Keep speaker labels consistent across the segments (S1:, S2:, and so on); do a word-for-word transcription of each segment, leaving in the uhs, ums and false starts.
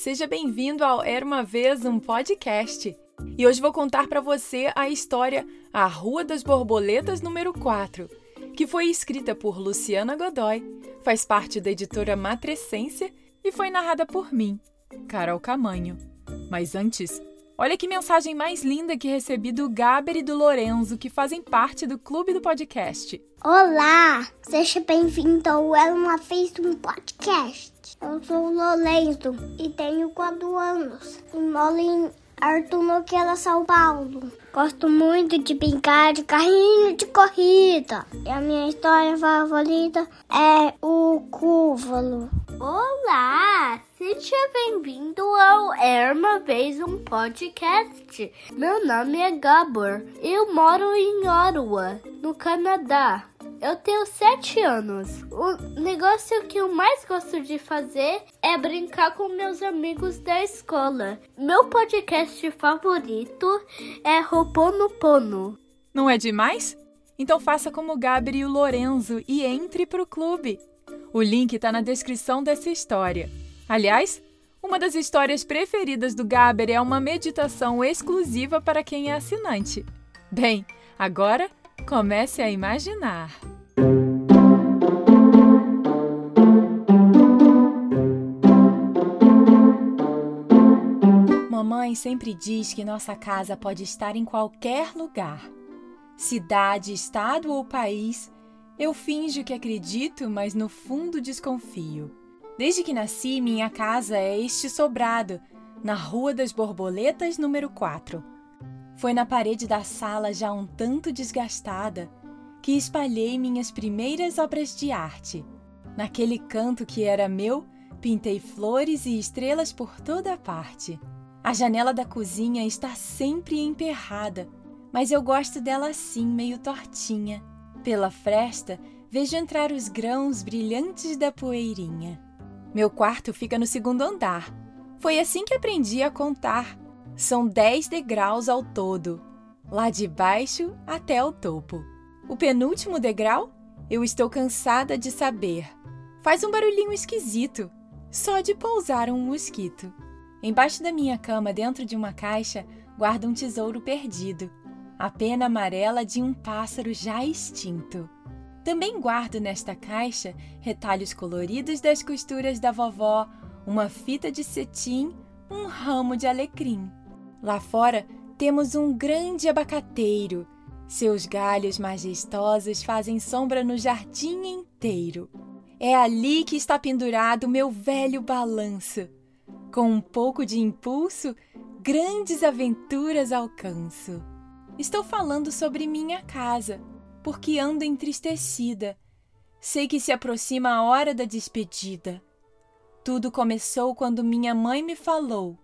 S1: seja bem-vindo ao Era Uma Vez um Podcast. E hoje vou contar para você a história A Rua das Borboletas número quatro, que foi escrita por Luciana Godoy, faz parte da editora Matrescência e foi narrada por mim, Carol Camanho. Mas antes, olha que mensagem mais linda que recebi do Gaber e do Lorenzo, que fazem parte do clube do podcast.
S2: Olá, seja bem-vindo ao Era Uma Vez um Podcast. Eu sou o Lorenzo e tenho quatro anos e moro em Arthur Nogueira, São Paulo. Gosto muito de brincar de carrinho de corrida. E a minha história favorita é o Cúvalo.
S3: Olá, seja bem-vindo ao Era Uma Vez um Podcast. Meu nome é Gabor. Eu moro em Ottawa, no Canadá. Eu tenho sete anos. O negócio que eu mais gosto de fazer é brincar com meus amigos da escola. Meu podcast favorito é Ho'oponopono.
S1: Não é demais? Então faça como o Gaber e o Lorenzo e entre para o clube. O link está na descrição dessa história. Aliás, uma das histórias preferidas do Gaber é uma meditação exclusiva para quem é assinante. Bem, agora comece a imaginar. Mamãe sempre diz que nossa casa pode estar em qualquer lugar. Cidade, estado ou país, eu finjo que acredito, mas no fundo desconfio. Desde que nasci, minha casa é este sobrado, na Rua das Borboletas número quatro. Foi na parede da sala, já um tanto desgastada, que espalhei minhas primeiras obras de arte. Naquele canto que era meu, pintei flores e estrelas por toda a parte. A janela da cozinha está sempre emperrada, mas eu gosto dela assim, meio tortinha. Pela fresta, vejo entrar os grãos brilhantes da poeirinha. Meu quarto fica no segundo andar. Foi assim que aprendi a contar. São dez degraus ao todo, lá de baixo até o topo. O penúltimo degrau, eu estou cansada de saber. Faz um barulhinho esquisito, só de pousar um mosquito. Embaixo da minha cama, dentro de uma caixa, guardo um tesouro perdido, a pena amarela de um pássaro já extinto. Também guardo nesta caixa retalhos coloridos das costuras da vovó, uma fita de cetim, um ramo de alecrim. Lá fora temos um grande abacateiro. Seus galhos majestosos fazem sombra no jardim inteiro. É ali que está pendurado meu velho balanço. Com um pouco de impulso, grandes aventuras alcanço. Estou falando sobre minha casa, porque ando entristecida. Sei que se aproxima a hora da despedida. Tudo começou quando minha mãe me falou: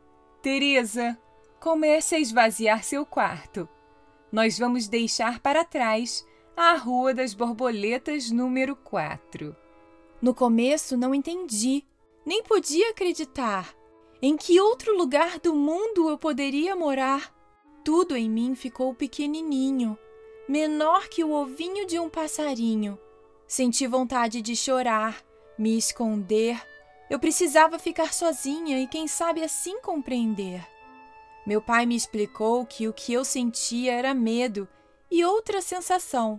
S1: Teresa, comece a esvaziar seu quarto. Nós vamos deixar para trás a Rua das Borboletas número quatro. No começo não entendi, nem podia acreditar. Em que outro lugar do mundo eu poderia morar? Tudo em mim ficou pequenininho, menor que o ovinho de um passarinho. Senti vontade de chorar, me esconder. Eu precisava ficar sozinha e quem sabe assim compreender. Meu pai me explicou que o que eu sentia era medo e outra sensação.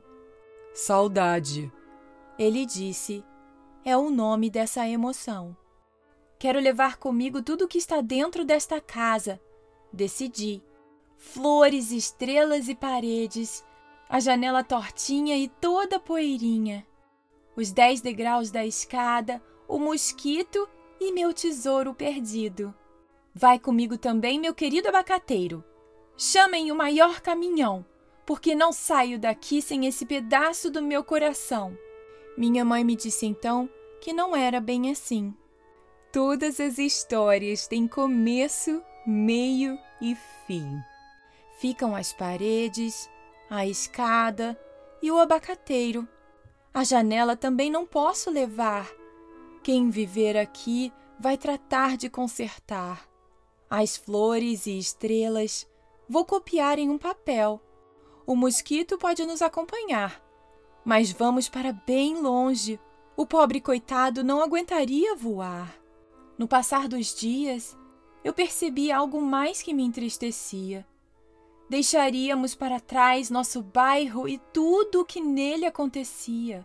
S1: Saudade, ele disse, é o nome dessa emoção. Quero levar comigo tudo o que está dentro desta casa. Decidi. Flores, estrelas e paredes, a janela tortinha e toda poeirinha, os dez degraus da escada, o mosquito e meu tesouro perdido. Vai comigo também, meu querido abacateiro. Chamem o maior caminhão, porque não saio daqui sem esse pedaço do meu coração. Minha mãe me disse então que não era bem assim. Todas as histórias têm começo, meio e fim. Ficam as paredes, a escada e o abacateiro. A janela também não posso levar. Quem viver aqui vai tratar de consertar. As flores e estrelas vou copiar em um papel. O mosquito pode nos acompanhar, mas vamos para bem longe. O pobre coitado não aguentaria voar. No passar dos dias, eu percebi algo mais que me entristecia. Deixaríamos para trás nosso bairro e tudo o que nele acontecia.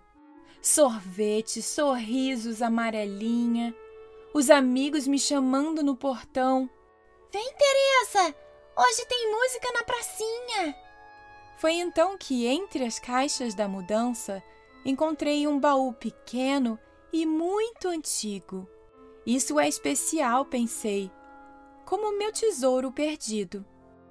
S1: Sorvete, sorrisos, amarelinha, os amigos me chamando no portão. Vem, Teresa! Hoje tem música na pracinha! Foi então que, entre as caixas da mudança, encontrei um baú pequeno e muito antigo. Isso é especial, pensei, como meu tesouro perdido.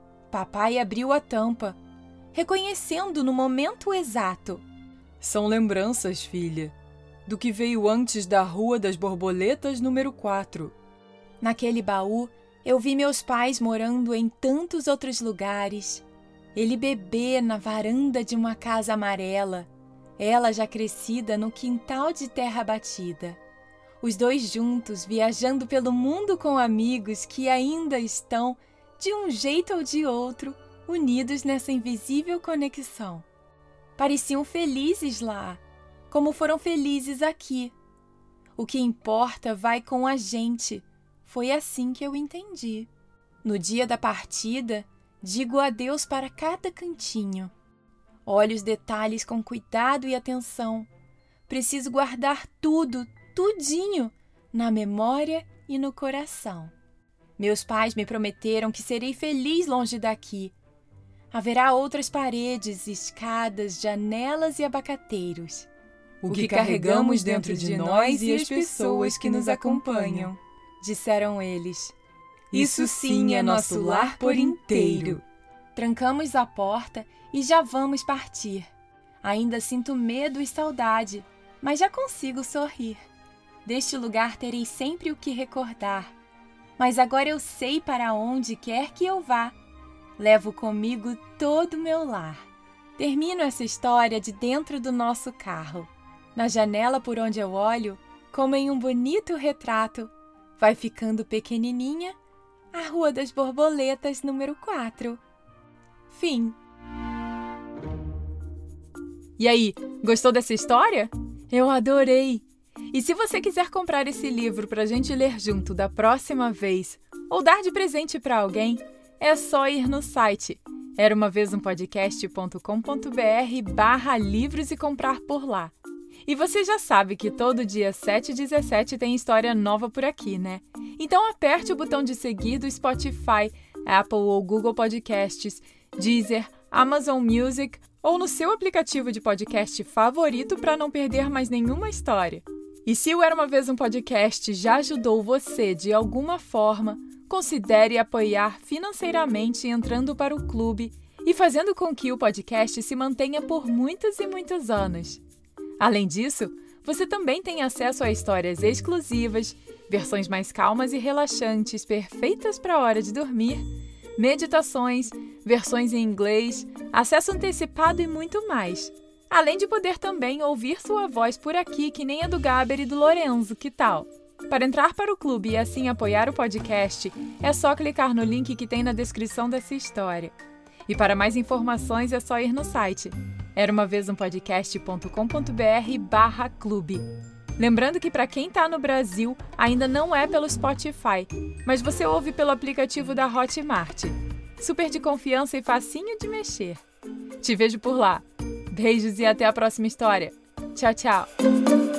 S1: Papai abriu a tampa, reconhecendo no momento exato.
S4: São lembranças, filha, do que veio antes da Rua das Borboletas número quatro.
S1: Naquele baú, eu vi meus pais morando em tantos outros lugares. Ele bebê na varanda de uma casa amarela, ela já crescida no quintal de terra batida. Os dois juntos, viajando pelo mundo com amigos que ainda estão, de um jeito ou de outro, unidos nessa invisível conexão. Pareciam felizes lá, como foram felizes aqui. O que importa vai com a gente. Foi assim que eu entendi. No dia da partida, digo adeus para cada cantinho. Olho os detalhes com cuidado e atenção. Preciso guardar tudo, tudinho, na memória e no coração. Meus pais me prometeram que serei feliz longe daqui. Haverá outras paredes, escadas, janelas e abacateiros.
S4: O que carregamos dentro de nós e as pessoas que nos acompanham,
S1: disseram eles.
S4: Isso sim é nosso lar por inteiro.
S1: Trancamos a porta e já vamos partir. Ainda sinto medo e saudade, mas já consigo sorrir. Deste lugar terei sempre o que recordar. Mas agora eu sei para onde quer que eu vá. Levo comigo todo o meu lar. Termino essa história de dentro do nosso carro. Na janela por onde eu olho, como em um bonito retrato, vai ficando pequenininha a Rua das Borboletas número quatro. Fim.
S4: E aí, gostou dessa história?
S1: Eu adorei! E se você quiser comprar esse livro para a gente ler junto da próxima vez ou dar de presente para alguém, é só ir no site era uma vez um podcast ponto com ponto br barra livros e comprar por lá. E você já sabe que todo dia sete e dezessete tem história nova por aqui, né? Então aperte o botão de seguir do Spotify, Apple ou Google Podcasts, Deezer, Amazon Music ou no seu aplicativo de podcast favorito para não perder mais nenhuma história. E se o Era Uma Vez Um Podcast já ajudou você de alguma forma, considere apoiar financeiramente entrando para o clube e fazendo com que o podcast se mantenha por muitos e muitos anos. Além disso, você também tem acesso a histórias exclusivas, versões mais calmas e relaxantes, perfeitas para a hora de dormir, meditações, versões em inglês, acesso antecipado e muito mais. Além de poder também ouvir sua voz por aqui, que nem a do Gaber e do Lorenzo, que tal? Para entrar para o clube e assim apoiar o podcast, é só clicar no link que tem na descrição dessa história. E para mais informações é só ir no site era uma vez um podcast ponto com ponto br barra clube. Lembrando que para quem está no Brasil, ainda não é pelo Spotify, mas você ouve pelo aplicativo da Hotmart. Super de confiança e facinho de mexer. Te vejo por lá. Beijos e até a próxima história. Tchau, tchau!